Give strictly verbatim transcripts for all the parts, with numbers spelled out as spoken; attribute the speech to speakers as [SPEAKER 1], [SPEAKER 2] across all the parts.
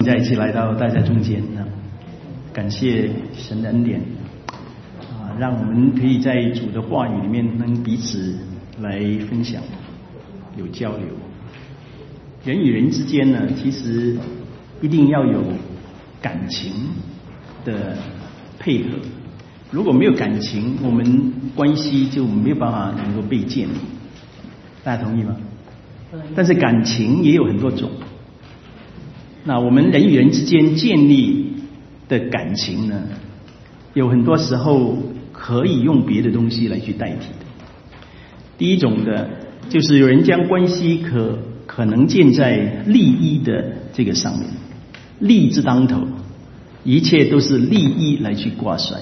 [SPEAKER 1] 再一起来到大家中间啊，感谢神的恩典啊，让我们可以在主的话语里面能彼此来分享，有交流。人与人之间呢，其实一定要有感情的配合。如果没有感情，我们关系就没有办法能够被建立。大家同意吗？但是感情也有很多种。那我们人与人之间建立的感情呢，有很多时候可以用别的东西来去代替的。第一种的，就是有人将关系可可能建在利益的这个上面，利字当头，一切都是利益来去挂帅。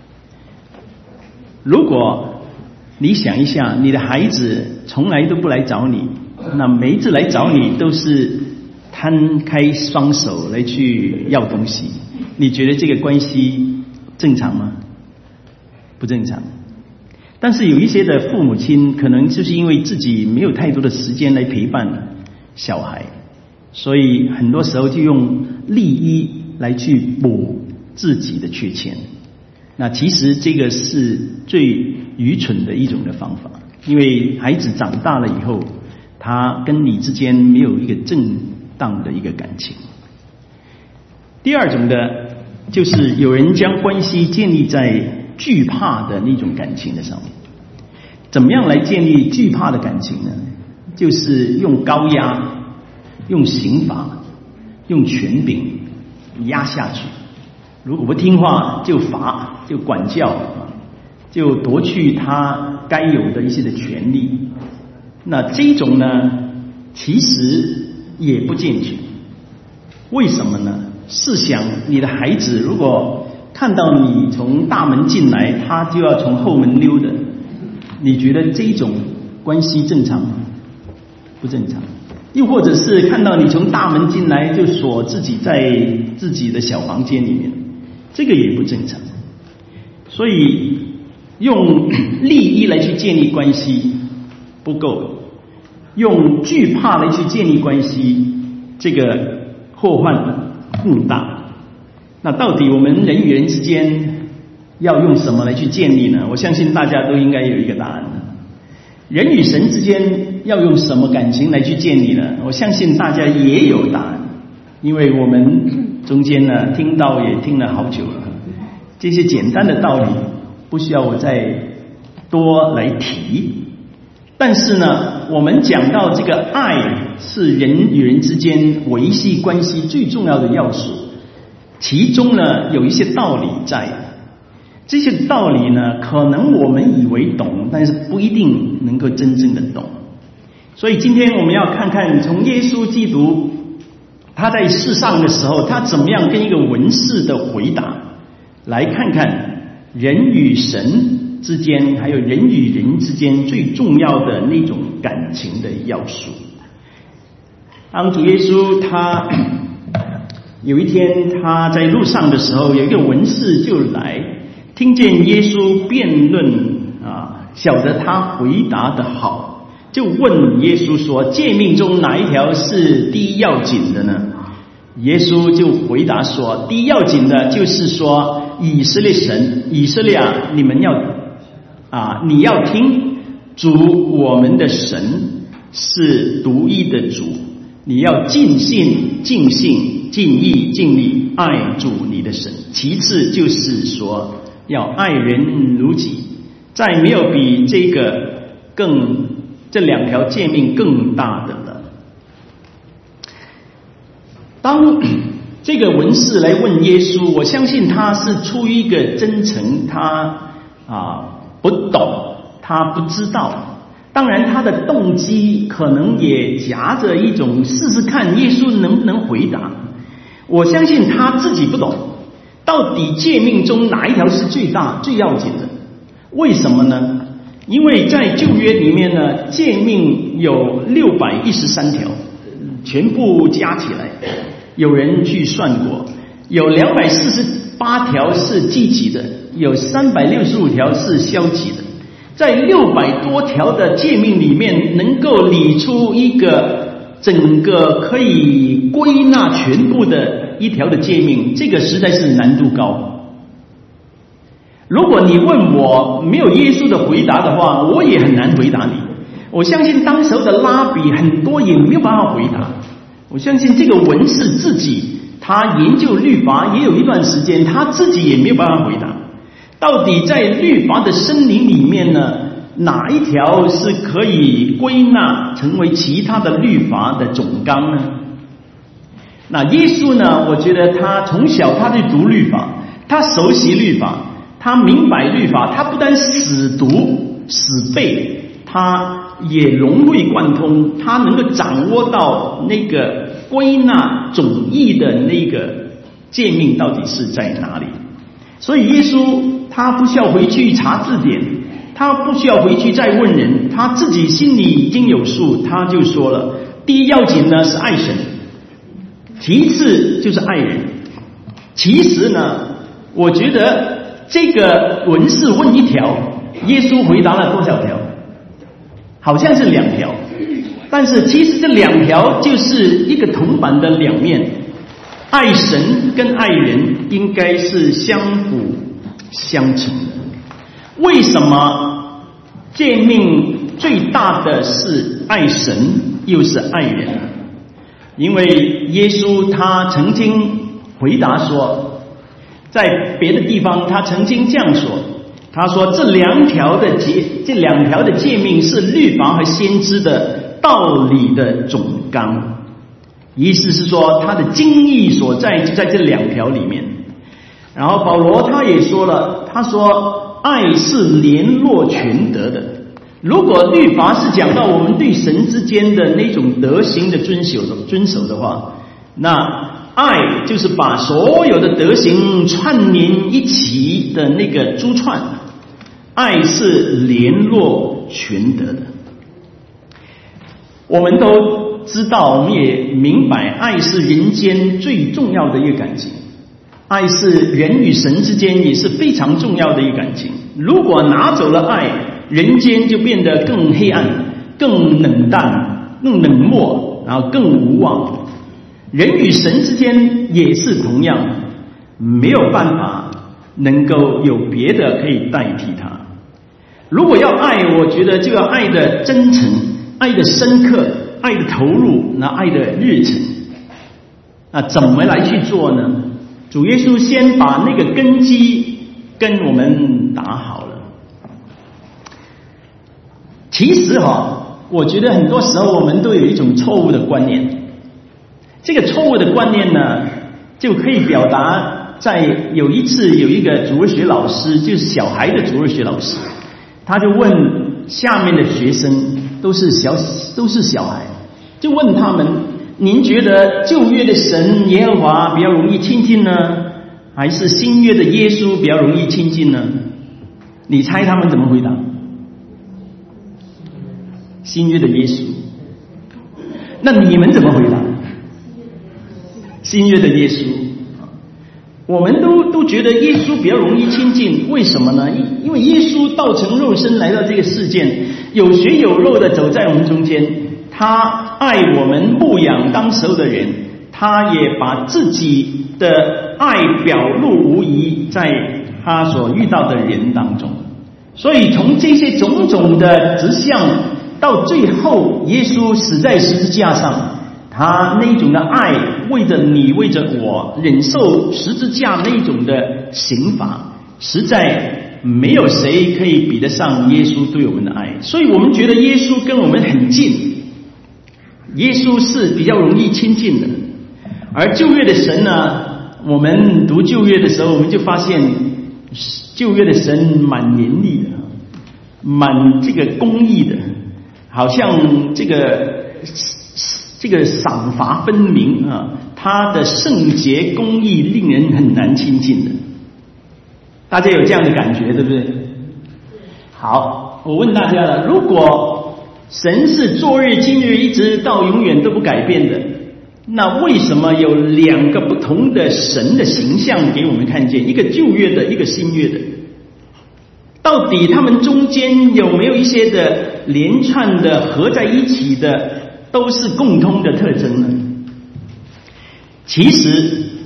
[SPEAKER 1] 如果你想一下，你的孩子从来都不来找你，那每一次来找你都是摊开双手来去要东西，你觉得这个关系正常吗？不正常。但是有一些的父母亲可能就是因为自己没有太多的时间来陪伴小孩，所以很多时候就用利益来去补自己的缺欠。那其实这个是最愚蠢的一种的方法，因为孩子长大了以后，他跟你之间没有一个正当的一个感情。第二种的，就是有人将关系建立在惧怕的那种感情的上面。怎么样来建立惧怕的感情呢？就是用高压、用刑罚、用权柄压下去。如果不听话就罚，就管教，就夺去他该有的一些的权利。那这种呢，其实也不健全。为什么呢？试想你的孩子如果看到你从大门进来，他就要从后门溜的，你觉得这种关系正常吗？不正常。又或者是看到你从大门进来就锁自己在自己的小房间里面，这个也不正常。所以用利益来去建立关系不够，用惧怕来去建立关系，这个祸患更大。那到底我们人与人之间要用什么来去建立呢？我相信大家都应该有一个答案。人与神之间要用什么感情来去建立呢？我相信大家也有答案，因为我们中间呢听到也听了好久了，这些简单的道理不需要我再多来提。但是呢，我们讲到这个爱是人与人之间维系关系最重要的要素，其中呢有一些道理在。这些道理呢，可能我们以为懂，但是不一定能够真正的懂。所以今天我们要看看从耶稣基督他在世上的时候，他怎么样跟一个文士的回答，来看看人与神之间还有人与人之间最重要的那种感情的要素。当主耶稣他有一天他在路上的时候，有一个文士就来听见耶稣辩论啊，晓得他回答的好，就问耶稣说：诫命中哪一条是第一要紧的呢？耶稣就回答说：第一要紧的就是说，以色列神，以色列啊，你们要啊，你要听主我们的神是独一的主，你要尽心、尽性、尽意、尽力爱主你的神。其次就是说，要爱人如己，再没有比这个更这两条诫命更大的了。当这个文士来问耶稣，我相信他是出于一个真诚，他啊不懂，他不知道。当然他的动机可能也夹着一种试试看耶稣能不能回答。我相信他自己不懂，到底诫命中哪一条是最大最要紧的？为什么呢？因为在旧约里面呢，诫命有六百一十三条，全部加起来，有人去算过，有两百四十八条是积极的，有三百六十五条是消极的。在六百多条的诫命里面，能够理出一个整个可以归纳全部的一条的诫命，这个实在是难度高。如果你问我没有耶稣的回答的话，我也很难回答你。我相信当时候的拉比很多也没有办法回答。我相信这个文士自己，他研究律法也有一段时间，他自己也没有办法回答。到底在律法的森林里面呢，哪一条是可以归纳成为其他的律法的总纲呢？那耶稣呢，我觉得他从小他就读律法，他熟悉律法，他明白律法，他不但死读死背，他也融会贯通，他能够掌握到那个归纳总义的那个诫命到底是在哪里。所以耶稣他不需要回去查字典，他不需要回去再问人，他自己心里已经有数。他就说了，第一要紧呢是爱神，其次就是爱人。其实呢，我觉得这个文士问一条，耶稣回答了多少条？好像是两条，但是其实这两条就是一个铜板的两面，爱神跟爱人应该是相辅相成的。为什么诫命最大的是爱神又是爱人？因为耶稣他曾经回答说，在别的地方他曾经这样说，他说这两条的诫这两条的诫命是律法和先知的道理的总纲，意思是说他的精义所在就在这两条里面。然后保罗他也说了，他说爱是联络全德的。如果律法是讲到我们对神之间的那种德行的遵守的遵守的话，那爱就是把所有的德行串联一起的那个珠串，爱是联络全德的。我们都知道，我们也明白，爱是人间最重要的一个感情，爱是人与神之间也是非常重要的一个感情。如果拿走了爱，人间就变得更黑暗、更冷淡、更冷漠，然后更无望。人与神之间也是同样，没有办法能够有别的可以代替它。如果要爱，我觉得就要爱的真诚，爱的深刻，爱的投入，那爱的热忱。那怎么来去做呢？主耶稣先把那个根基跟我们打好了。其实哈，我觉得很多时候我们都有一种错误的观念。这个错误的观念呢，就可以表达在有一次有一个主日学老师，就是小孩的主日学老师，他就问下面的学生，都是小都是小孩，就问他们：您觉得旧约的神耶和华比较容易亲近呢，还是新约的耶稣比较容易亲近呢？你猜他们怎么回答？新约的耶稣。那你们怎么回答？新约的耶稣。我们都都觉得耶稣比较容易亲近，为什么呢？因为耶稣道成肉身来到这个世界，有血有肉的走在我们中间，他爱我们，牧养当时候的人，他也把自己的爱表露无遗在他所遇到的人当中。所以从这些种种的指向，到最后耶稣死在十字架上，他那种的爱，为着你为着我忍受十字架那种的刑罚，实在没有谁可以比得上耶稣对我们的爱。所以我们觉得耶稣跟我们很近，耶稣是比较容易亲近的。而旧约的神呢，我们读旧约的时候，我们就发现旧约的神蛮严厉的，蛮这个公义的，好像这个这个赏罚分明啊，他的圣洁公义令人很难亲近的。大家有这样的感觉，对不对？好，我问大家了，如果神是昨日今日一直到永远都不改变的，那为什么有两个不同的神的形象给我们看见，一个旧约的，一个新约的？到底他们中间有没有一些的连串的合在一起的都是共通的特征呢？其实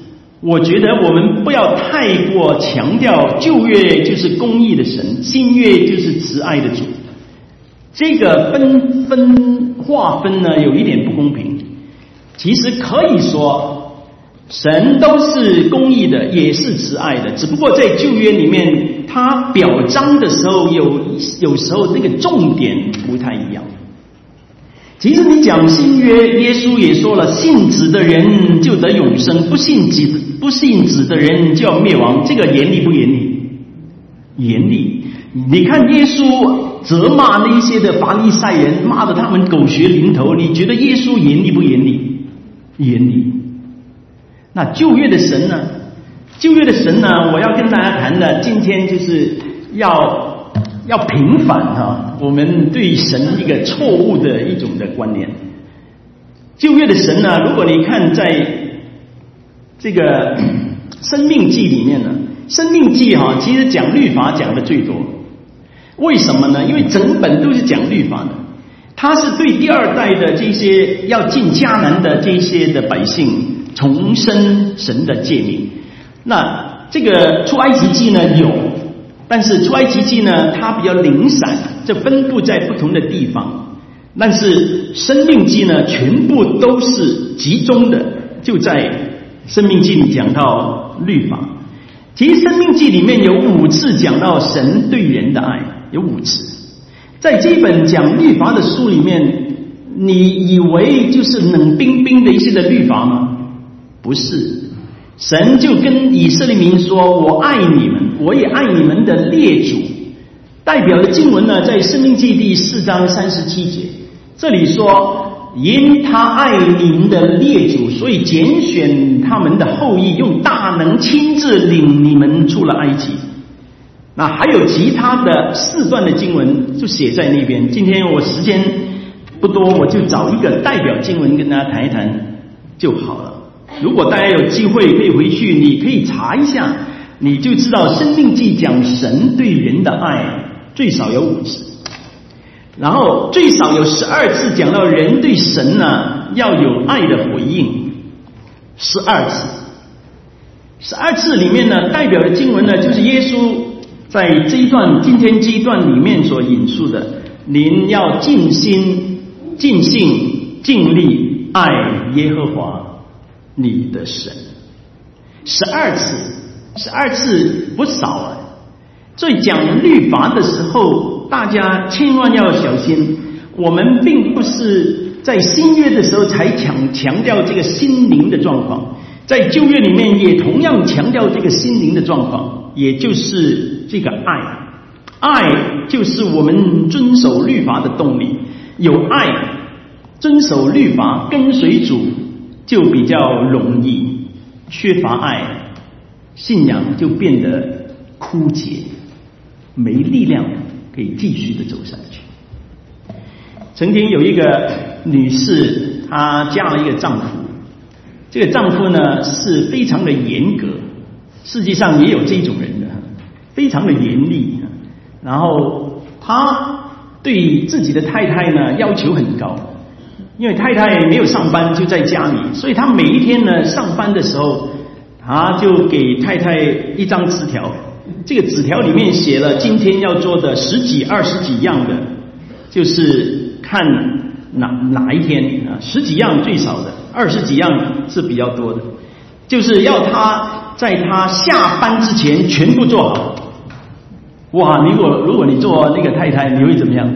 [SPEAKER 1] 我觉得我们不要太过强调旧约就是公义的神，新约就是慈爱的主。这个分分划分呢，有一点不公平。其实可以说，神都是公义的，也是慈爱的，只不过在旧约里面，他表彰的时候有有时候那个重点不太一样。其实你讲新约，耶稣也说了，信子的人就得永生，不信子不信子的人就要灭亡。这个严厉不严厉？严厉。你看耶稣责骂那些的法利赛人，骂得他们狗血淋头，你觉得耶稣严厉不严厉？严厉。那旧约的神呢？旧约的神呢，我要跟大家谈的，今天就是要要平反哈，我们对神一个错误的一种的观念。旧约的神呢，如果你看在这个生命记里面呢，生命记哈，其实讲律法讲的最多。为什么呢？因为整本都是讲律法的，它是对第二代的这些要进迦南的这些的百姓重申神的诫命。那这个出埃及记呢有，但是出埃及记呢它比较零散，这分布在不同的地方。但是生命记呢全部都是集中的，就在生命记里讲到律法。其实生命记里面有五次讲到神对人的爱，有五次。在这本讲律法的书里面，你以为就是冷冰冰的一些的律法吗？不是。神就跟以色列民说，我爱你们，我也爱你们的列祖。代表的经文呢，在申命记第四章三十七节，这里说，因他爱你们的列祖，所以拣选他们的后裔，用大能亲自领你们出了埃及。那还有其他的四段的经文就写在那边。今天我时间不多，我就找一个代表经文跟大家谈一谈就好了。如果大家有机会可以回去，你可以查一下，你就知道申命记讲神对人的爱最少有五次，然后最少有十二次讲到人对神呢要有爱的回应，十二次。十二次里面呢，代表的经文呢，就是耶稣在这一段今天这一段里面所引述的，您要尽心、尽性、尽力爱耶和华你的神。十二次，十二次不少啊。所以讲律法的时候，大家千万要小心。我们并不是在新约的时候才强强调这个心灵的状况，在旧约里面也同样强调这个心灵的状况，也就是这个爱。爱就是我们遵守律法的动力。有爱，遵守律法，跟随主就比较容易。缺乏爱，信仰就变得枯竭，没力量可以继续的走下去。曾经有一个女士，她嫁了一个丈夫，这个丈夫呢是非常的严格，世界上也有这种人的，非常的严厉，然后他对自己的太太呢要求很高，因为太太没有上班就在家里，所以他每一天呢上班的时候，他就给太太一张纸条，这个纸条里面写了今天要做的十几二十几样的，就是看哪哪一天啊，十几样最少的，二十几样是比较多的，就是要他在他下班之前全部做好。哇，如果如果你做那个太太，你会怎么样？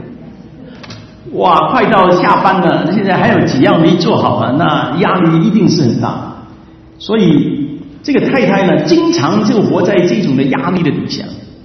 [SPEAKER 1] 哇，快到下班了，现在还有几样没做好啊，那压力一定是很大。所以这个太太呢，经常就活在这种的压力的底下。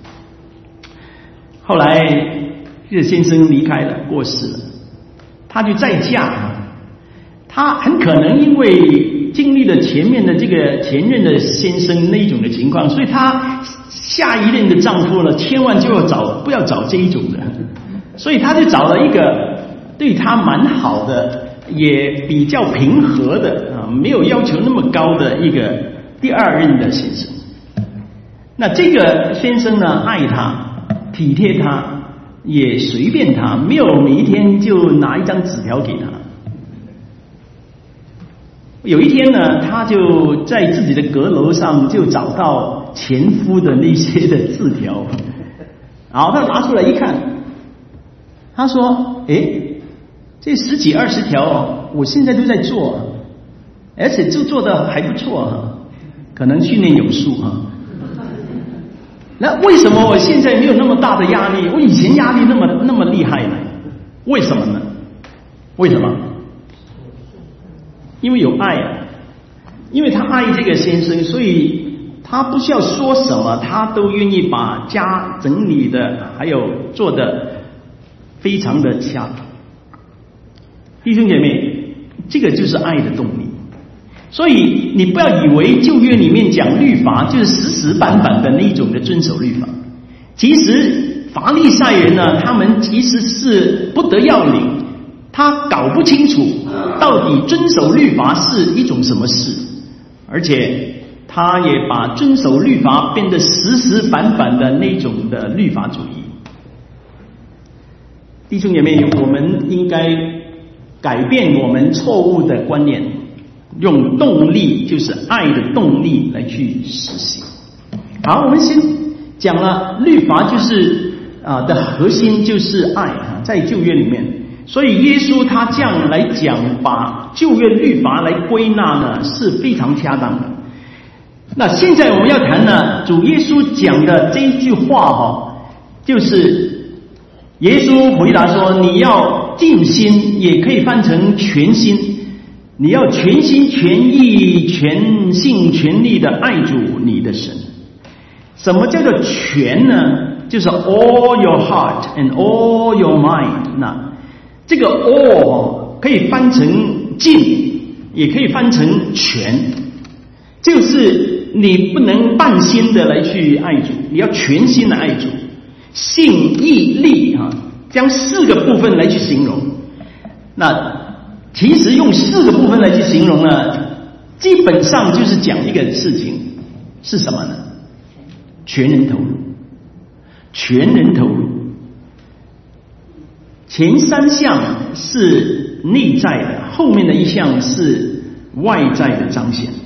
[SPEAKER 1] 后来这个先生离开了，过世了，她就再嫁。她很可能因为经历了前面的这个前任的先生那一种的情况，所以她下一任的丈夫呢，千万就要找不要找这一种的，所以她就找了一个对她蛮好的，也比较平和的啊，没有要求那么高的一个第二任的先生。那这个先生呢，爱她，体贴她，也随便她，没有每一天就拿一张纸条给她。 有一天呢，他就在自己的阁楼上就找到前夫的那些的字条，好，他拿出来一看，他说：“诶，这十几二十条，我现在都在做，而且就做得还不错啊，可能训练有素啊。那为什么我现在没有那么大的压力？我以前压力那么那么厉害呢？为什么呢？为什么？因为有爱啊，因为他爱这个先生，所以他不需要说什么，他都愿意把家整理的，还有做的非常的恰当。弟兄姐妹，这个就是爱的动力。所以你不要以为旧约里面讲律法就是死死板板的那一种的遵守律法，其实法利赛人呢，他们其实是不得要领，他搞不清楚到底遵守律法是一种什么事，而且他也把遵守律法变得死死板板的那种的律法主义。弟兄姐妹，我们应该改变我们错误的观念，用动力，就是爱的动力来去实行。好，我们先讲了律法就是啊的核心就是爱啊，在旧约里面，所以耶稣他这样来讲，把旧约律法来归纳呢是非常恰当的。那现在我们要谈呢，主耶稣讲的这一句话哈，就是耶稣回答说：“你要尽心，也可以翻成全心。你要全心全意全性全力的爱主你的神。”什么叫做全呢？就是 all your heart and all your mind。 那这个 all 可以翻成尽，也可以翻成全，就是你不能半心的来去爱主，你要全心的爱主。性意力啊，将四个部分来去形容。那其实用四个部分来去形容呢，基本上就是讲一个事情是什么呢？全人投入，全人投入。前三项是内在的，后面的一项是外在的彰显。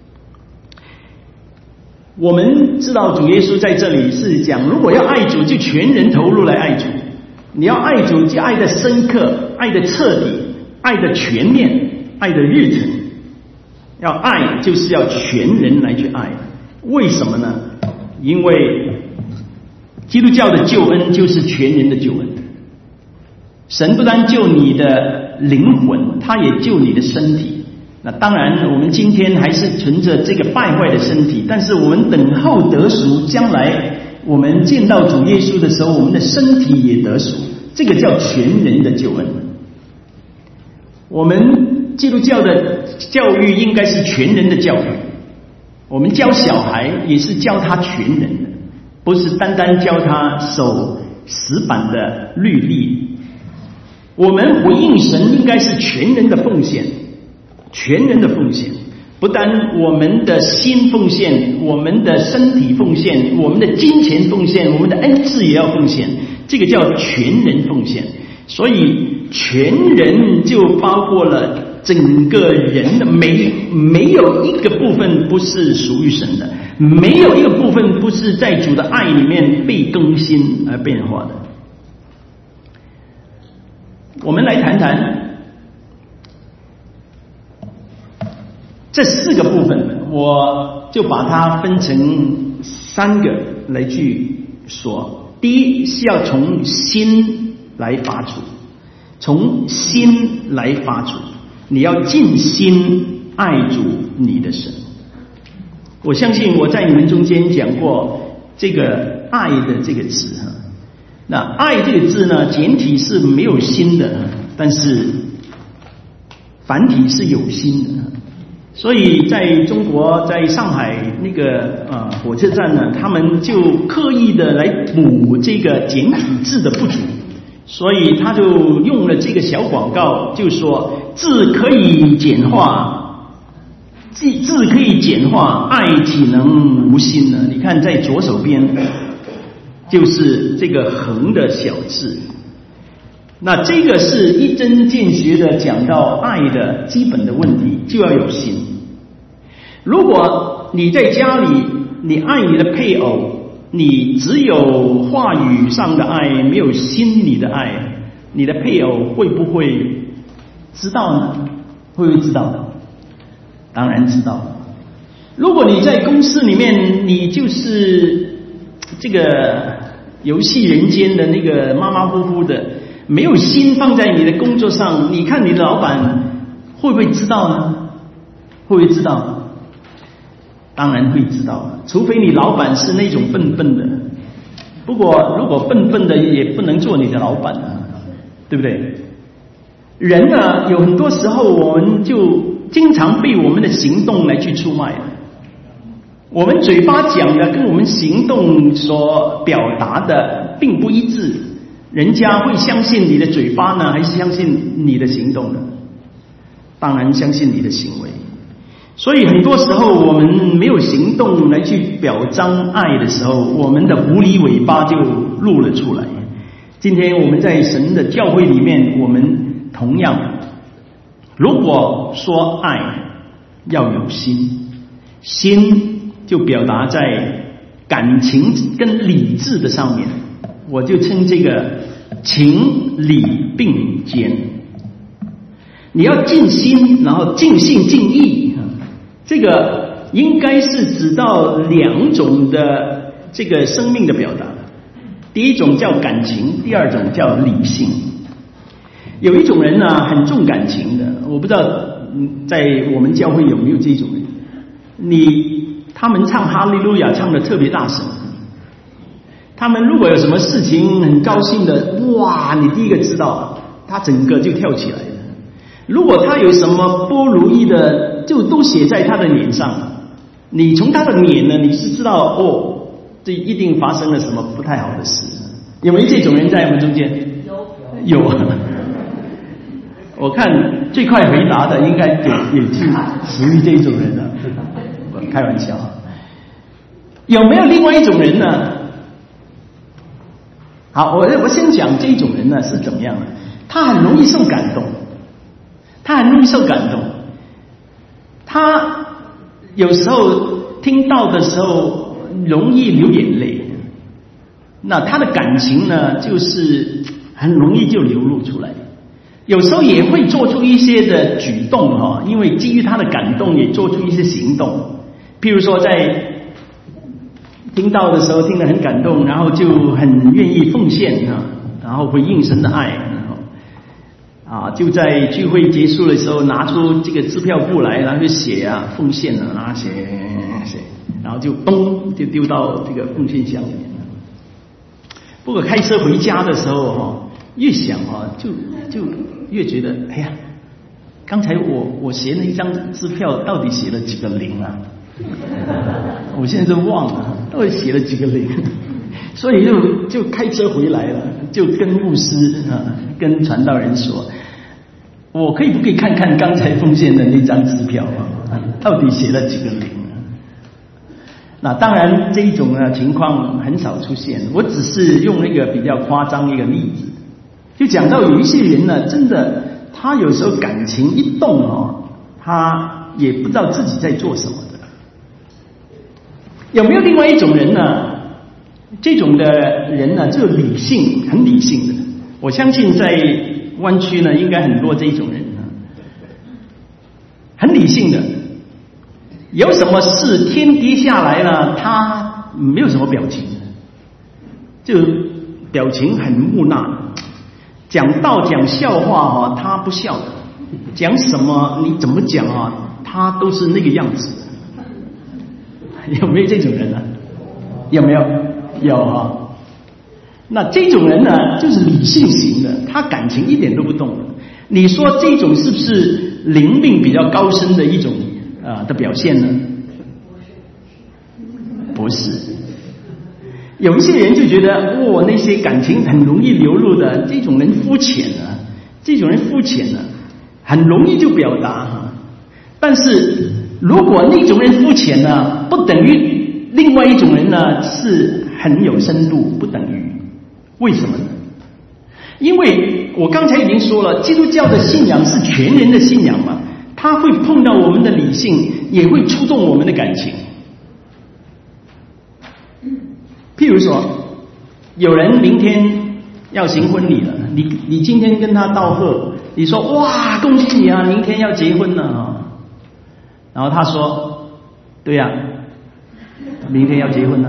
[SPEAKER 1] 我们知道主耶稣在这里是讲，如果要爱主，就全人投入来爱主。你要爱主，就爱的深刻，爱的彻底，爱的全面，爱的日程。要爱就是要全人来去爱。为什么呢？因为基督教的救恩就是全人的救恩。神不单救你的灵魂，他也救你的身体。那当然我们今天还是存着这个败坏的身体，但是我们等候得赎，将来我们见到主耶稣的时候，我们的身体也得赎，这个叫全人的救恩。我们基督教的教育应该是全人的教育，我们教小孩也是教他全人的，不是单单教他守死板的律例。我们回应神应该是全人的奉献，全人的奉献，不单我们的心奉献，我们的身体奉献，我们的金钱奉献，我们的恩赐也要奉献，这个叫全人奉献。所以全人就包括了整个人的，没没有一个部分不是属于神的，没有一个部分不是在主的爱里面被更新而变化的。我们来谈谈这四个部分，我就把它分成三个来去说。第一是要从心来发出，从心来发出，你要尽心爱主你的神。我相信我在你们中间讲过这个爱的这个字哈。那爱这个字呢，简体是没有心的，但是繁体是有心的。所以在中国，在上海那个呃火车站呢，他们就刻意的来补这个简体字的不足，所以他就用了这个小广告，就说字可以简化，字字可以简化，爱岂能无心呢？你看在左手边就是这个横的小字， 那这个是一针见血的讲到爱的基本的问题，就要有心。如果你在家里，你爱你的配偶，你只有话语上的爱，没有心里的爱，你的配偶会不会知道呢？会不会知道？当然知道。如果你在公司里面，你就是这个游戏人间的那个马马虎虎的，没有心放在你的工作上，你看你的老板会不会知道呢？会不会知道？当然会知道，除非你老板是那种笨笨的。不过如果笨笨的也不能做你的老板啊，对不对？人呢，有很多时候我们就经常被我们的行动来去出卖。我们嘴巴讲的跟我们行动所表达的并不一致，人家会相信你的嘴巴呢，还是相信你的行动呢？当然相信你的行为。所以很多时候我们没有行动来去表彰爱的时候，我们的狐狸尾巴就露了出来。今天我们在神的教会里面，我们同样，如果说爱要有心，心就表达在感情跟理智的上面，我就称这个情理并肩。你要尽心，然后尽性尽意，这个应该是指到两种的这个生命的表达。第一种叫感情，第二种叫理性。有一种人呢、啊，很重感情的，我不知道在我们教会有没有这种人。你他们唱哈利路亚唱得特别大声，他们如果有什么事情很高兴的，哇，你第一个知道，他整个就跳起来了。如果他有什么不如意的，就都写在他的脸上。你从他的脸呢，你是知道哦，这一定发生了什么不太好的事。有没有这种人在我们中间？有，有。我看最快回答的应该也也是属于这种人了。我开玩笑。有没有另外一种人呢？好，我我先讲这种人呢是怎么样的。他很容易受感动，他很容易受感动。他有时候听到的时候容易流眼泪，那他的感情呢，就是很容易就流露出来。有时候也会做出一些的举动哈，因为基于他的感动，也做出一些行动。譬如说，在听到的时候听得很感动，然后就很愿意奉献啊，然后回应神的爱，然后啊，就在聚会结束的时候拿出这个支票簿来，然后就写啊奉献啊，然后写写，然后就咚就丢到这个奉献箱里面。不过开车回家的时候哈，越想啊，就就越觉得，哎呀，刚才我我写那一张支票到底写了几个零啊？我现在都忘了，到底写了几个零？所以就就开车回来了，就跟牧师啊，跟传道人说，我可以不可以看看刚才奉献的那张支票啊？到底写了几个零？那当然这一种呢情况很少出现，我只是用那个比较夸张一个例子，就讲到有一些人呢，真的他有时候感情一动哦，他也不知道自己在做什么的。有没有另外一种人呢？这种的人呢，就理性，很理性的。我相信在湾区呢，应该很多这种人呢，很理性的。有什么事天跌下来了，他没有什么表情，就表情很木讷。讲道讲笑话啊，他不笑的；讲什么你怎么讲啊，他都是那个样子。有没有这种人呢、啊？有没有？有啊。那这种人呢，就是理性型的，他感情一点都不动。你说这种是不是灵命比较高深的一种啊的表现呢？不是。有一些人就觉得，哇、哦，那些感情很容易流露的这种人肤浅啊，这种人肤浅啊，很容易就表达哈。但是如果那种人肤浅呢，不等于另外一种人呢是很有深度，不等于。为什么呢？ 因为我刚才已经说了，基督教的信仰是全人的信仰嘛，它会碰到我们的理性，也会触动我们的感情。譬如说，有人明天要行婚礼了，你你今天跟他道贺，你说哇恭喜你啊，明天要结婚了啊，然后他说对呀、啊，明天要结婚了。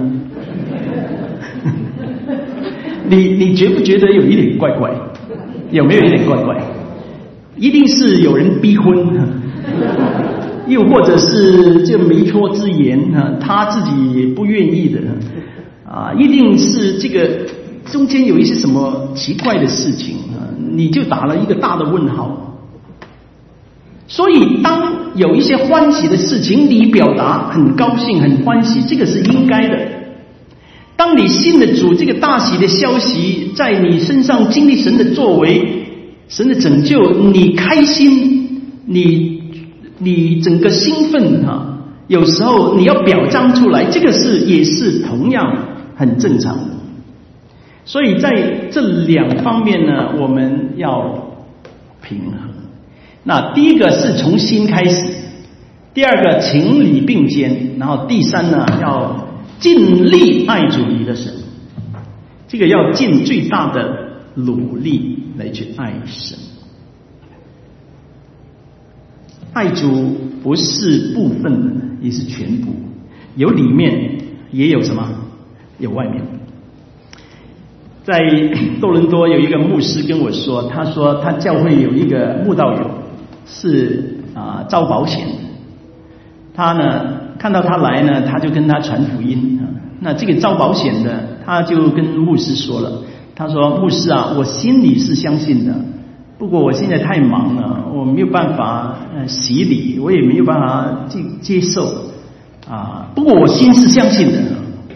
[SPEAKER 1] 你你觉不觉得有一点怪怪？有没有一点怪怪？一定是有人逼婚，又或者是这媒妁之言啊，他自己也不愿意的啊，一定是这个中间有一些什么奇怪的事情啊，你就打了一个大的问号。所以当有一些欢喜的事情，你表达很高兴很欢喜，这个是应该的。当你信了主，这个大喜的消息在你身上经历神的作为，神的拯救，你开心，你你整个兴奋啊，有时候你要表彰出来，这个是也是同样很正常的。所以在这两方面呢，我们要平衡。那第一个是从心开始，第二个情理并肩，然后第三呢要尽力爱主你的神，这个要尽最大的努力来去爱神。爱主不是部分的，也是全部，有里面也有什么，有外面。在多伦多有一个牧师跟我说，他说他教会有一个慕道友是啊、呃、招保险的，他呢看到他来呢，他就跟他传福音。那这个招保险的，他就跟牧师说了，他说牧师啊，我心里是相信的，不过我现在太忙了，我没有办法呃洗礼，我也没有办法接接受啊，不过我心是相信的。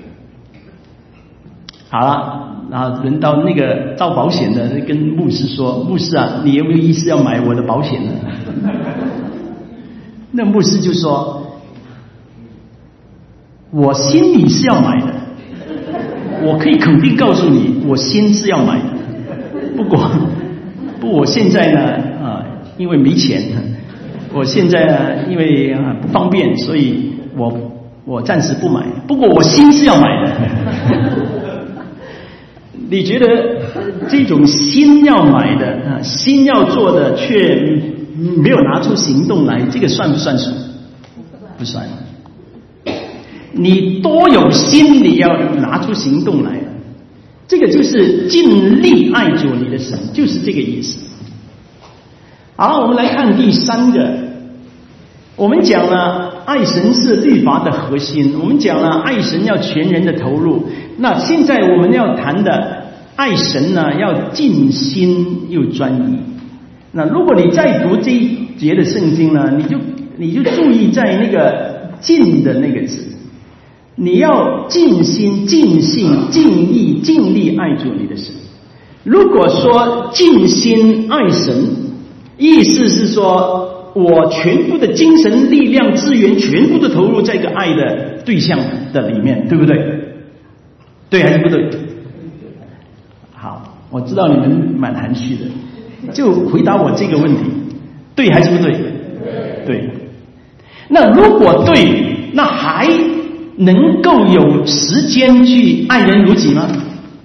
[SPEAKER 1] 好了，然后轮到那个招保险的跟牧师说，牧师啊，你有没有意思要买我的保险呢？那牧师就说，我心里是要买的，我可以肯定告诉你，我心是要买的。不过，不过我现在呢，啊，因为没钱，我现在呢，因为啊不方便，所以我我暂时不买。不过我心是要买的。你觉得这种心要买的啊，心要做的，却没有拿出行动来，这个算不算数？不算。你多有心，你要拿出行动来，这个就是尽力爱主你的神，就是这个意思。好，我们来看第三个，我们讲了爱神是律法的核心，我们讲了爱神要全人的投入，那现在我们要谈的爱神呢，要尽心又专一。那如果你再读这一节的圣经呢，你就你就注意在那个尽的那个字，你要尽心、尽性、尽意、尽力爱主你的神。如果说尽心爱神，意思是说我全部的精神力量资源全部都投入在一个爱的对象的里面，对不对？对还是不对？好，我知道你们蛮含蓄的，就回答我这个问题，对还是不对？对。那如果对，那还能够有时间去爱人如己吗？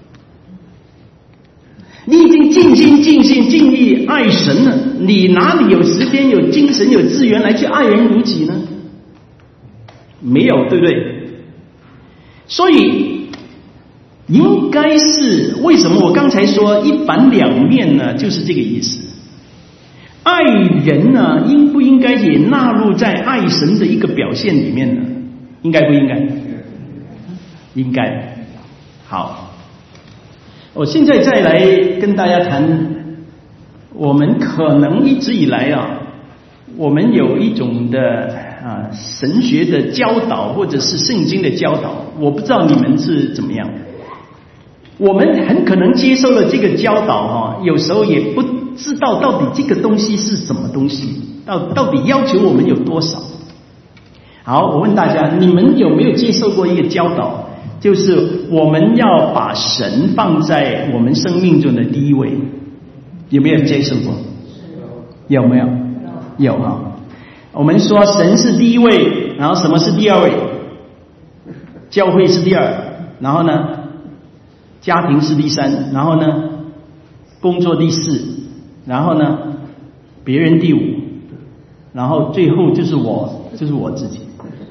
[SPEAKER 1] 你已经尽心尽性尽力爱神了，你哪里有时间有精神有资源来去爱人如己呢？没有，对不对？所以应该是为什么我刚才说一板两面呢？就是这个意思。爱人呢，应不应该也纳入在爱神的一个表现里面呢？应该不应该？应该。好，我现在再来跟大家谈，我们可能一直以来啊，我们有一种的啊神学的教导或者是圣经的教导，我不知道你们是怎么样。我们很可能接受了这个教导哈，有时候也不知道到底这个东西是什么东西，到到底要求我们有多少。好，我问大家，你们有没有接受过一个教导？ 就是我们要把神放在我们生命中的第一位，有没有接受过？有没有？有啊。我们说神是第一位，然后什么是第二位？教会是第二，然后呢，家庭是第三，然后呢，工作第四，然后呢，别人第五，然后最后就是我，就是我自己。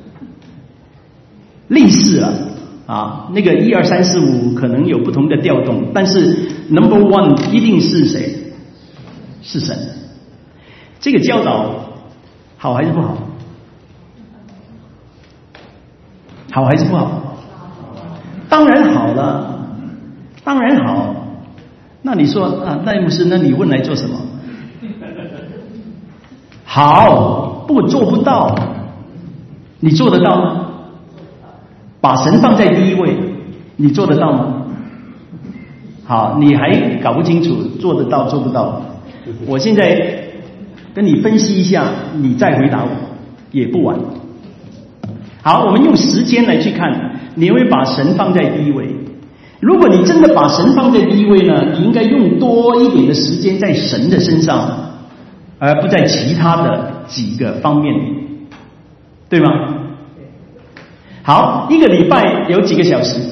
[SPEAKER 1] 类似啊，啊，那个一二三四五可能有不同的调动，但是 number one 一定是谁？是神。这个教导好还是不好？好还是不好？当然好了，当然好。那你说啊，赖牧师，那你问来做什么？好，不过做不到。你做得到吗？把神放在第一位，你做得到吗？好，你还搞不清楚做得到做不到。我现在跟你分析一下，你再回答我也不晚。好，我们用时间来去看，你会把神放在第一位。如果你真的把神放在第一位呢，你应该用多一点的时间在神的身上，而不在其他的几个方面，对吗？好，一个礼拜有几个小时？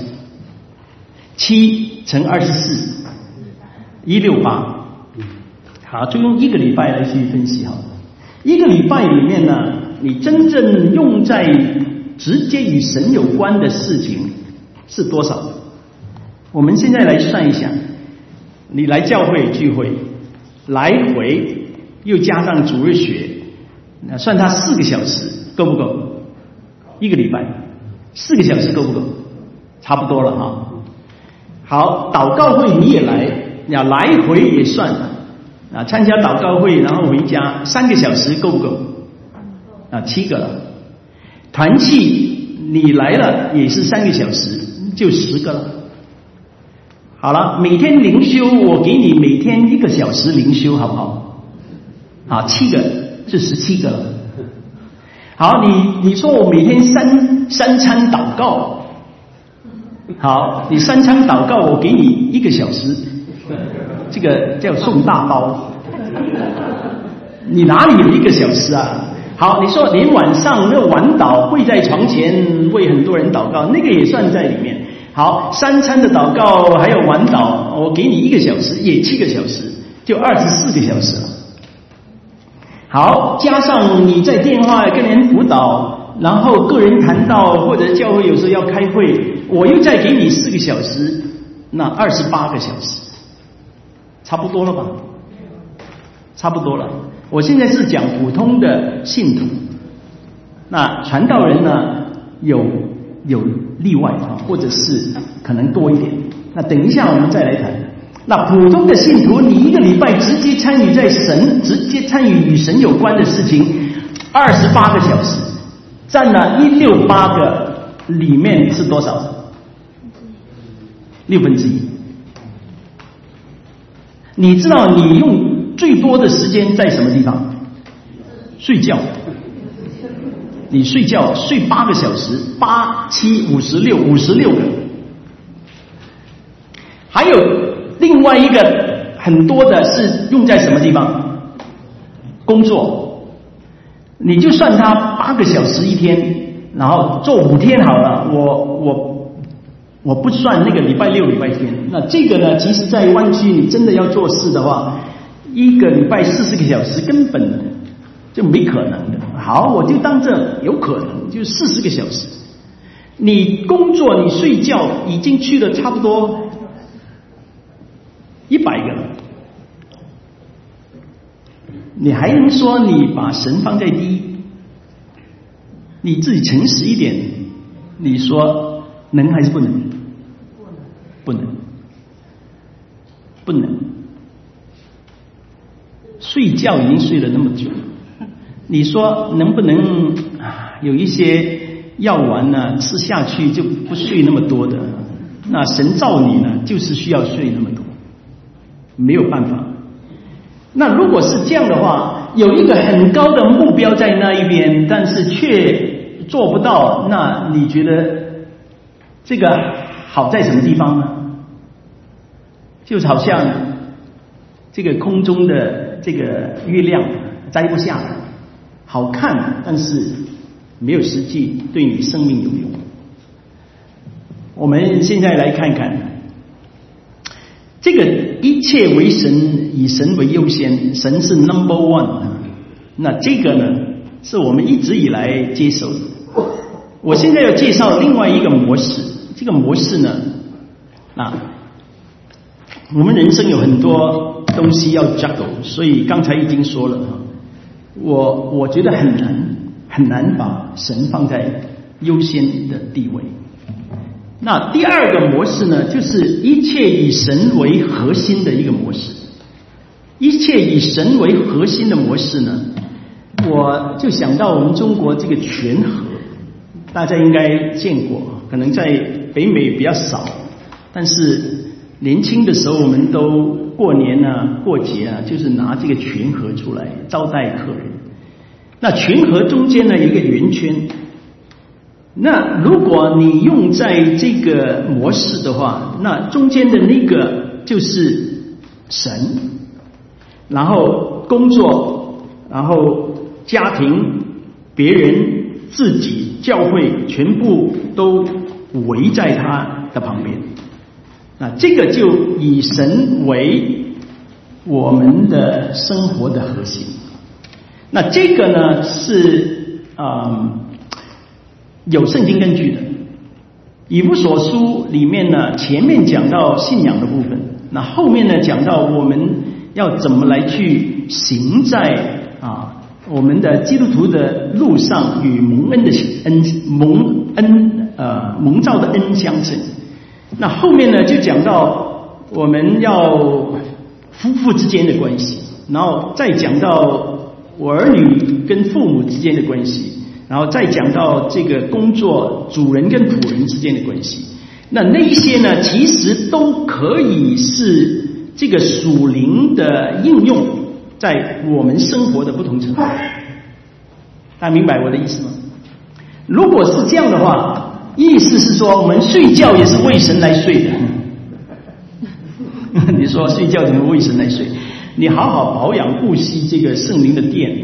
[SPEAKER 1] 七乘二十四，一六八。好，就用一个礼拜来去分析好了。一个礼拜里面呢，你真正用在直接与神有关的事情是多少？我们现在来算一下，你来教会聚会，来回又加上主日学，那算它四个小时，够不够？一个礼拜四个小时够不够？差不多了哈。好，祷告会你也来，要来回也算啊，参加祷告会然后回家三个小时够不够？啊，七个了。团契你来了也是三个小时，就十个了。好了，每天灵修我给你每天一个小时灵修，好不好？啊，七个是十七个了。好，你你说我每天三三餐祷告，好，你三餐祷告我给你一个小时，这个叫送大包，你哪里有一个小时啊？好，你说连晚上那晚祷跪在床前为很多人祷告，那个也算在里面。好，三餐的祷告还有晚祷，我给你一个小时，也七个小时，就二十四个小时了。好，加上你在电话跟人辅导，然后个人谈到或者教会有时候要开会，我又再给你四个小时，那二十八个小时，差不多了吧？差不多了。我现在是讲普通的信徒，那传道人呢有有例外啊，或者是可能多一点。那等一下我们再来谈。那普通的信徒，你一个礼拜直接参与在神，直接参与与神有关的事情，二十八个小时，占了一六八个里面是多少？六分之一。你知道你用最多的时间在什么地方？睡觉。你睡觉睡八个小时，八七五十六，五十六个。还有另外一个很多的是用在什么地方？工作。你就算他八个小时一天，然后做五天好了，我我我不算那个礼拜六礼拜天。那这个呢，其实在湾区你真的要做事的话，一个礼拜四十个小时根本就没可能的。好，我就当这有可能，就四十个小时。你工作你睡觉已经去了差不多一百个了，你还能说你把神放在第一？你自己诚实一点，你说能还是不能？不能，不能。睡觉已经睡了那么久，你说能不能有一些药丸呢吃下去就不睡那么多的？那神造你呢，就是需要睡那么多，没有办法。那如果是这样的话，有一个很高的目标在那一边，但是却做不到，那你觉得这个好在什么地方呢？就好像这个空中的这个月亮摘不下来，好看，但是没有实际对你生命有用。我们现在来看看这个一切为神，以神为优先，神是 number one。那这个呢，是我们一直以来接受的。我现在要介绍另外一个模式，这个模式呢，啊，我们人生有很多东西要 juggle， 所以刚才已经说了，我我觉得很难很难把神放在优先的地位。那第二个模式呢，就是一切以神为核心的一个模式。一切以神为核心的模式呢，我就想到我们中国这个泉河，大家应该见过，可能在北美比较少，但是年轻的时候我们都过年啊过节啊，就是拿这个泉河出来招待客人。那泉河中间呢有一个圆圈，那如果你用在这个模式的话，那中间的那个就是神，然后工作，然后家庭、别人、自己、教会，全部都围在他的旁边。那这个就以神为我们的生活的核心。那这个呢是嗯有圣经根据的。以弗所书里面呢，前面讲到信仰的部分，那后面呢讲到我们要怎么来去行在啊我们的基督徒的路上，与蒙恩的恩蒙恩呃蒙召的恩相称。那后面呢就讲到我们要夫妇之间的关系，然后再讲到我儿女跟父母之间的关系，然后再讲到这个工作主人跟仆人之间的关系。那那一些呢，其实都可以是这个属灵的应用在我们生活的不同程度。大家明白我的意思吗？如果是这样的话，意思是说我们睡觉也是为神来睡的。你说睡觉怎么为神来睡？你好好保养顾惜这个圣灵的殿，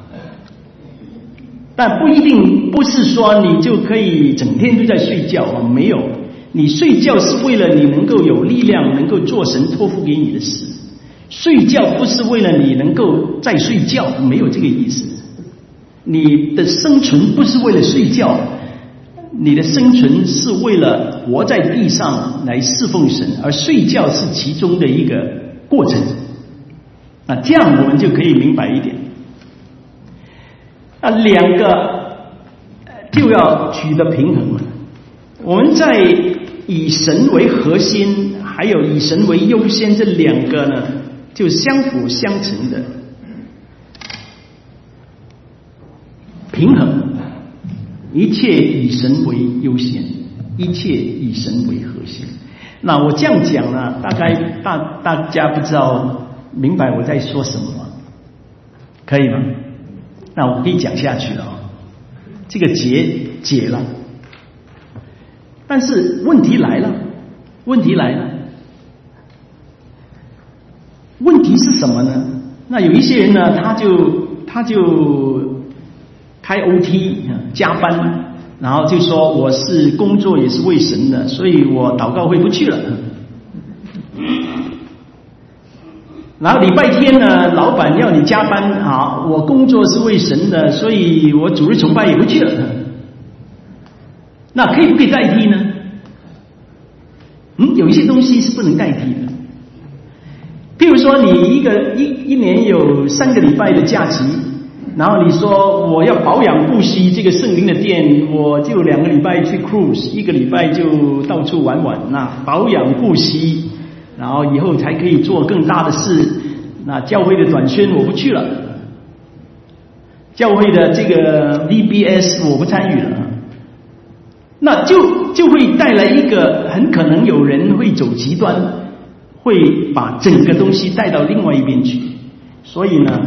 [SPEAKER 1] 但不一定不是说你就可以整天都在睡觉啊，没有，你睡觉是为了你能够有力量，能够做神托付给你的事。睡觉不是为了你能够再睡觉，没有这个意思。你的生存不是为了睡觉，你的生存是为了活在地上来侍奉神，而睡觉是其中的一个过程。那这样我们就可以明白一点。那两个就要取得平衡了。我们在以神为核心，还有以神为优先，这两个呢，就相辅相成的平衡。一切以神为优先，一切以神为核心。那我这样讲呢，大概大大家不知道明白我在说什么吗？可以吗？那我可以讲下去了啊，这个结解了。但是问题来了，问题来了，问题是什么呢？那有一些人呢，他就他就开 O T 加班，然后就说我是工作也是为神的，所以我祷告会不去了。然后礼拜天呢，老板要你加班啊，我工作是为神的，所以我主日崇拜也不去了。那可以不可以代替呢？嗯，有一些东西是不能代替的。譬如说，你一个一一年有三个礼拜的假期，然后你说我要保养顾惜这个圣灵的殿，我就两个礼拜去 cruise， 一个礼拜就到处玩玩。那保养顾惜，然后以后才可以做更大的事。那教会的短宣我不去了，教会的这个 V B S 我不参与了。那就就会带来一个很可能有人会走极端，会把整个东西带到另外一边去。所以呢，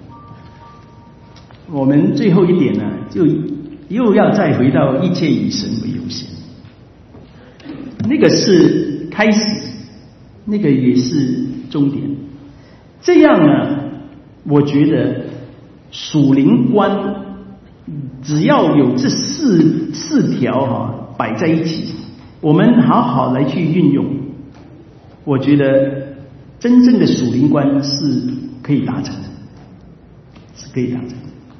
[SPEAKER 1] 我们最后一点呢，就又要再回到一切以神为优先。 那个是开始，那个也是终点。这样呢，我觉得属灵观只要有这四四条哈摆在一起，我们好好来去运用，我觉得真正的属灵观是可以达成的，是可以达成的。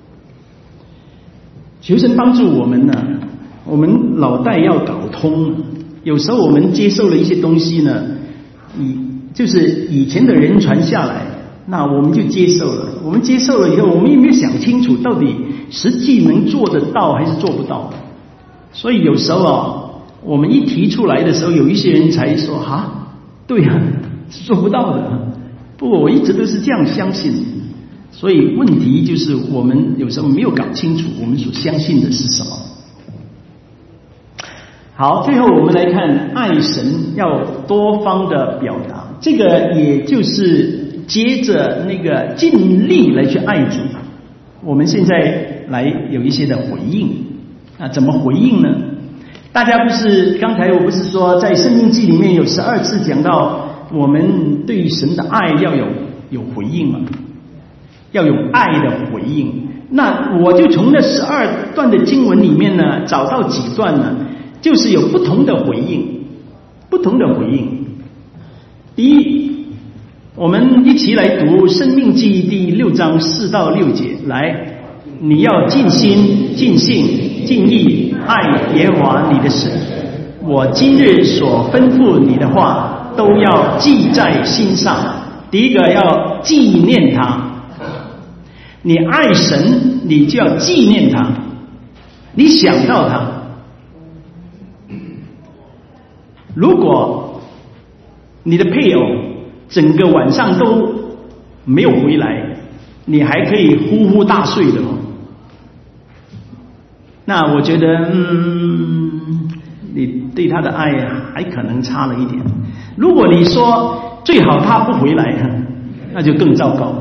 [SPEAKER 1] 求神帮助我们呢，我们脑袋要搞通。有时候我们接受了一些东西呢，以就是以前的人传下来，那我们就接受了。我们接受了以后，我们有没有想清楚，到底实际能做得到还是做不到？所以有时候啊，我们一提出来的时候，有一些人才说啊，对啊，是做不到的。不过我一直都是这样相信。所以问题就是我们有时候没有搞清楚我们所相信的是什么。好，最后我们来看爱神要多方的表达，这个也就是接着那个尽力来去爱主。我们现在来有一些的回应啊，怎么回应呢？大家不是刚才我不是说在申命记里面有十二次讲到我们对神的爱要有有回应吗？要有爱的回应。那我就从那十二段的经文里面呢，找到几段呢，就是有不同的回应，不同的回应。第一，我们一起来读《申命记》第六章四到六节。来，你要尽心、尽性、尽意爱耶和华你的神。我今日所吩咐你的话，都要记在心上。第一个要纪念他。你爱神，你就要纪念他，你想到他。如果你的配偶整个晚上都没有回来，你还可以呼呼大睡的哦。那我觉得，嗯，你对他的爱还可能差了一点。如果你说最好他不回来，那就更糟糕。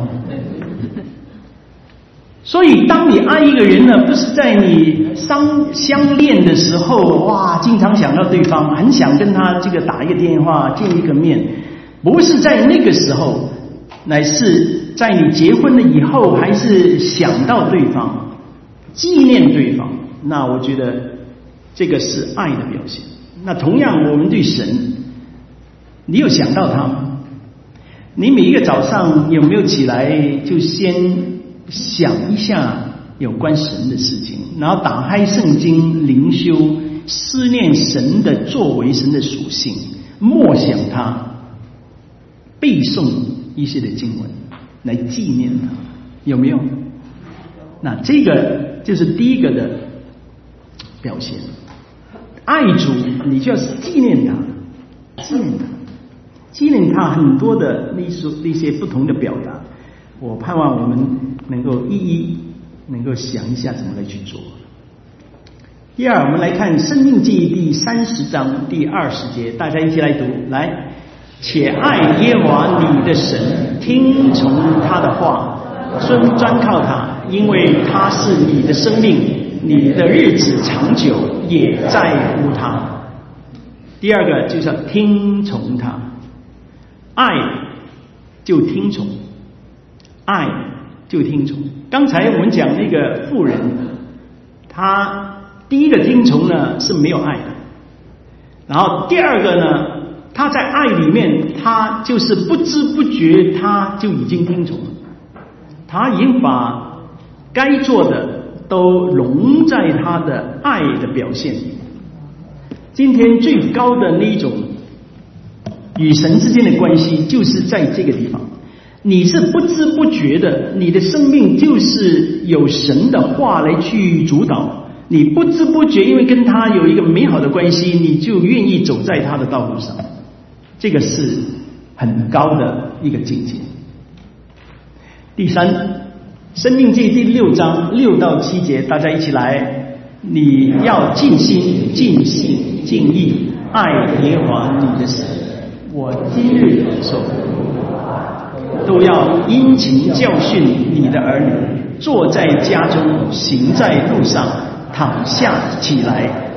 [SPEAKER 1] 所以当你爱一个人呢，不是在你相相恋的时候，哇，经常想到对方，很想跟他这个打一个电话，见一个面，不是在那个时候，乃是在你结婚了以后，还是想到对方，纪念对方。那我觉得这个是爱的表现。那同样我们对神，你有想到他吗？你每一个早上有没有起来就先想一下有关神的事情，然后打开圣经灵修，思念神的作为，神的属性，默想他，背诵一些的经文来纪念他，有没有？那这个就是第一个的表现。爱主，你就要纪念他，纪念他，纪念他很多的那些那些不同的表达。我盼望我们能够一一能够想一下怎么来去做。第二，我们来看《申命记》第三十章第二十节，大家一起来读。来，且爱耶和华你的神，听从他的话，专专靠他，因为他是你的生命，你的日子长久，也在乎他。第二个就是要听从他，爱就听从。爱就听从。刚才我们讲那个妇人，她第一个听从呢是没有爱的，然后第二个呢，她在爱里面，她就是不知不觉，她就已经听从了，她已经把该做的都融在她的爱的表现里。今天最高的那一种与神之间的关系，就是在这个地方。你是不知不觉的，你的生命就是有神的话来去主导，你不知不觉因为跟他有一个美好的关系，你就愿意走在他的道路上，这个是很高的一个境界。第三，申命记第六章六到七节，大家一起来，你要尽心尽性尽意爱耶和华你的神，我今日所都要殷勤教训你的儿女，坐在家中，行在路上，躺下起来，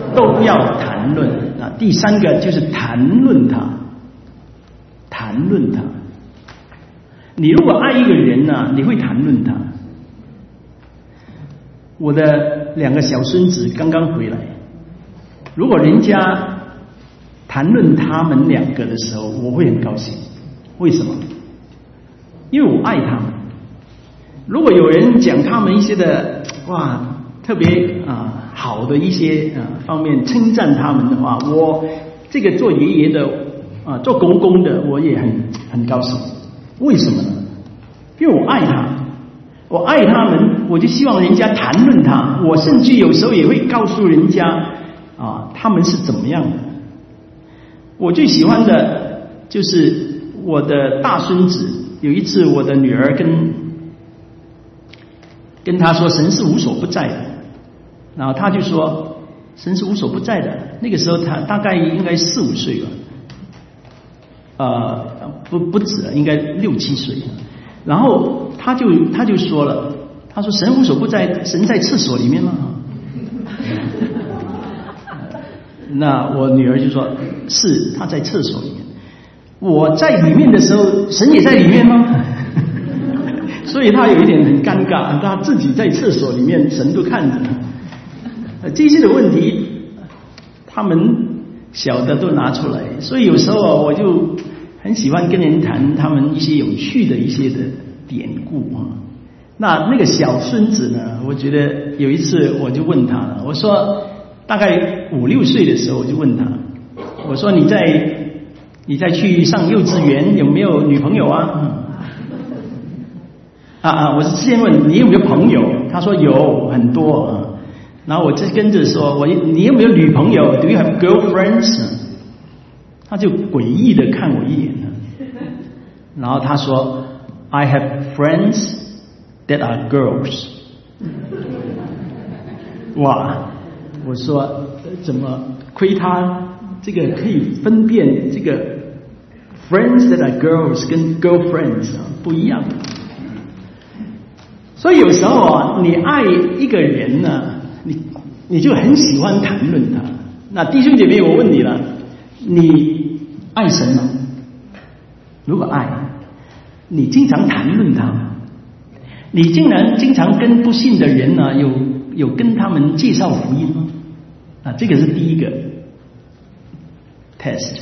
[SPEAKER 1] 都要谈论啊。第三个就是谈论他，谈论他。你如果爱一个人呢、啊，你会谈论他。我的两个小孙子刚刚回来，如果人家谈论他们两个的时候，我会很高兴。为什么？因为我爱他们。如果有人讲他们一些的哇特别啊好的一些啊方面称赞他们的话，我这个做爷爷的啊做公公的我也很很高兴。为什么呢？因为我爱他，我爱他们，我就希望人家谈论他。我甚至有时候也会告诉人家啊他们是怎么样的。我最喜欢的就是我的大孙子。有一次我的女儿跟跟他说神是无所不在的，然后他就说神是无所不在的。那个时候他大概应该四五岁吧，呃不不止了，应该六七岁。然后他就他就说了，他说神无所不在，神在厕所里面吗？那我女儿就说是，他在厕所里面。我在里面的时候，神也在里面吗？所以他有一点很尴尬，他自己在厕所里面，神都看着。这些的问题，他们小的都拿出来，所以有时候我就很喜欢跟人谈他们一些有趣的一些的典故啊。那那个小孙子呢，我觉得有一次我就问他了，我说大概五六岁的时候，我就问他，我说你在。你再去上幼稚园有没有女朋友啊？啊啊！我是先问你有没有朋友，他说有很多啊。然后我就跟着说，我你有没有女朋友 ？Do you have girlfriends？ 他就诡异的看我一眼，然后他说 I have friends that are girls。哇！我说怎么亏他这个可以分辨这个。Friends that are girls 跟 girlfriends 啊不一样，所以有时候啊，你爱一个人呢、啊，你你就很喜欢谈论他。那弟兄姐妹，我问你了，你爱神吗？如果爱，你经常谈论他吗？你竟然经常跟不信的人呢、啊，有有跟他们介绍福音吗？啊，这个是第一个 test。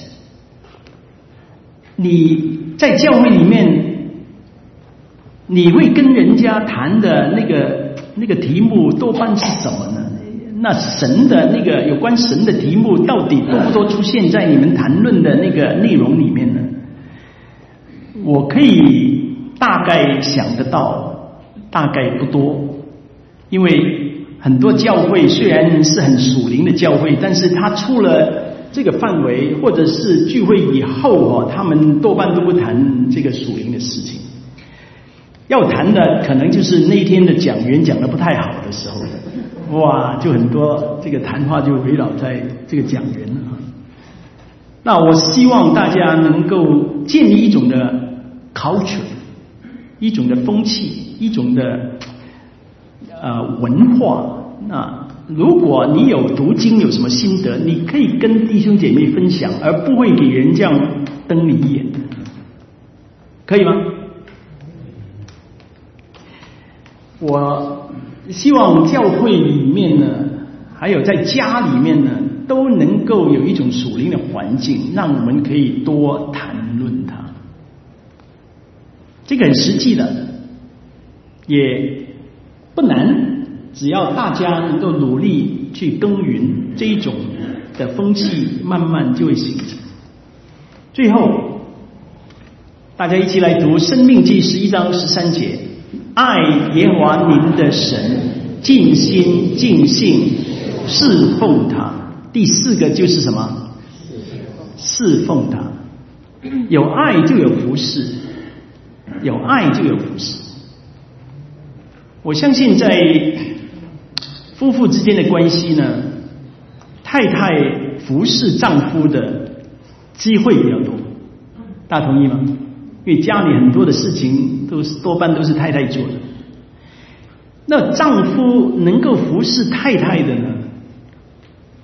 [SPEAKER 1] 你在教会里面，你会跟人家谈的那个那个题目多半是什么呢？那神的那个有关神的题目，到底多不多出现在你们谈论的那个内容里面呢？我可以大概想得到，大概不多，因为很多教会虽然是很属灵的教会，但是它出了这个范围，或者是聚会以后哦，他们多半都不谈这个属灵的事情。要谈的可能就是那天的讲员讲的不太好的时候，哇，就很多这个谈话就围绕在这个讲员啊。那我希望大家能够建立一种的 culture， 一种的风气，一种的呃文化。那如果你有读经有什么心得，你可以跟弟兄姐妹分享，而不会给人这样瞪你一眼，可以吗？我希望教会里面呢，还有在家里面呢，都能够有一种属灵的环境，让我们可以多谈论它。这个很实际的，也不难。只要大家能够努力去耕耘，这一种的风气慢慢就会形成。最后，大家一起来读《申命记》十一章十三节：爱耶和华您的神，尽心尽性侍奉他。第四个就是什么？侍奉他。有爱就有服侍，有爱就有服侍。我相信在夫妇之间的关系呢，太太服侍丈夫的机会比较多，大家同意吗？因为家里很多的事情都是多半都是太太做的。那丈夫能够服侍太太的呢，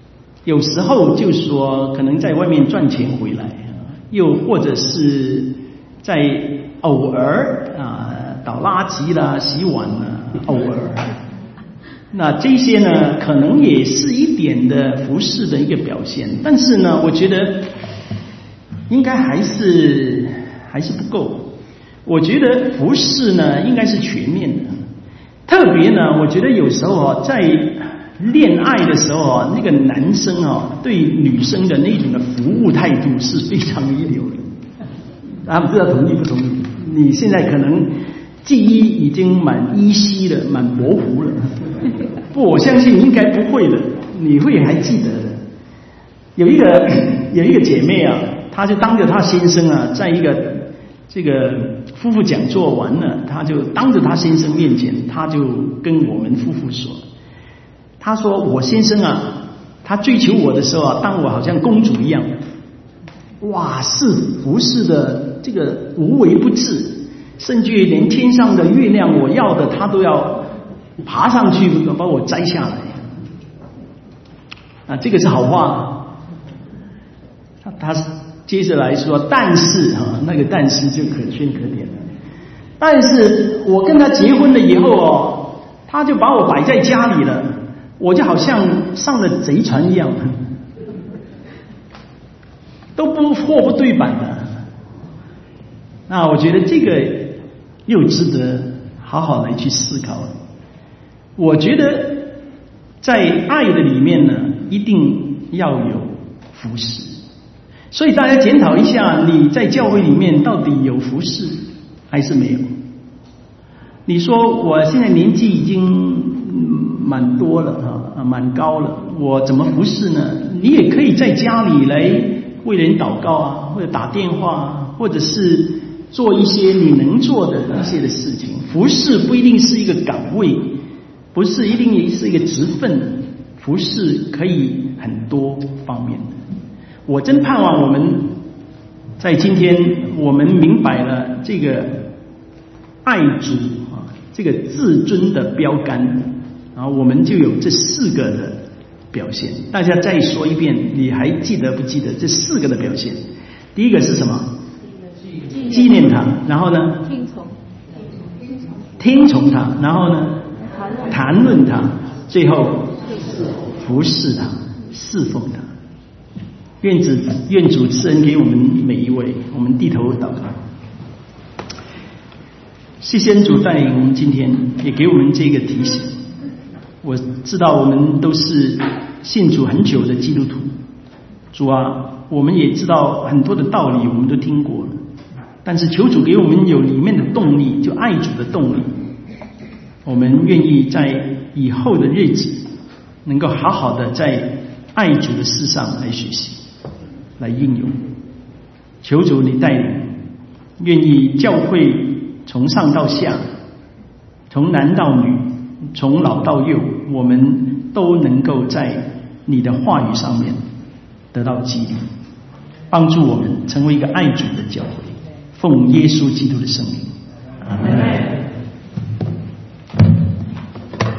[SPEAKER 1] 有时候就说可能在外面赚钱回来，又或者是在偶尔啊倒垃圾啦、洗碗啦，偶尔。那这些呢，可能也是一点的服事的一个表现，但是呢，我觉得应该还是还是不够。我觉得服事呢，应该是全面的。特别呢，我觉得有时候啊，在恋爱的时候啊，那个男生啊，对女生的那种的服务态度是非常一流的。他们不知道同意不同意？你现在可能记忆已经蛮依稀了，蛮模糊了。不，我相信应该不会的，你会还记得的。有一个有一个姐妹啊，她就当着她先生啊，在一个这个夫妇讲座完了，她就当着她先生面前，她就跟我们夫妇说，她说我先生啊，他追求我的时候啊，当我好像公主一样，哇，是服侍的这个无微不至，甚至于连天上的月亮我要的他都要爬上去把我摘下来啊，这个是好话。他接着来说，但是啊，那个但是就可圈可点了。但是我跟他结婚了以后哦，他就把我摆在家里了，我就好像上了贼船一样，都不货不对版的。那我觉得这个又值得好好来去思考。我觉得在爱的里面呢，一定要有服侍。所以大家检讨一下，你在教会里面到底有服侍还是没有？你说我现在年纪已经蛮多了啊，蛮高了，我怎么服侍呢？你也可以在家里来为人祷告啊，或者打电话啊，或者是做一些你能做的一些的事情。服侍不一定是一个岗位，不是一定是一个职分，服侍可以很多方面的。我真盼望我们在今天我们明白了这个爱主啊，这个自尊的标杆，然后我们就有这四个的表现。大家再说一遍，你还记得不记得这四个的表现？第一个是什么？纪念他，然后呢？听从，听从他，然后呢？谈论他，最后服侍他，侍奉他。愿主愿主赐恩给我们每一位，我们低头祷告。谢谢主带领我们今天，也给我们这个提醒。我知道我们都是信主很久的基督徒，主啊，我们也知道很多的道理我们都听过了，但是求主给我们有里面的动力，就爱主的动力。我们愿意在以后的日子能够好好的在爱主的事上来学习，来应用。求主你带领，愿意教会从上到下，从男到女，从老到幼，我们都能够在你的话语上面得到激励，帮助我们成为一个爱主的教会。奉耶稣基督的圣名。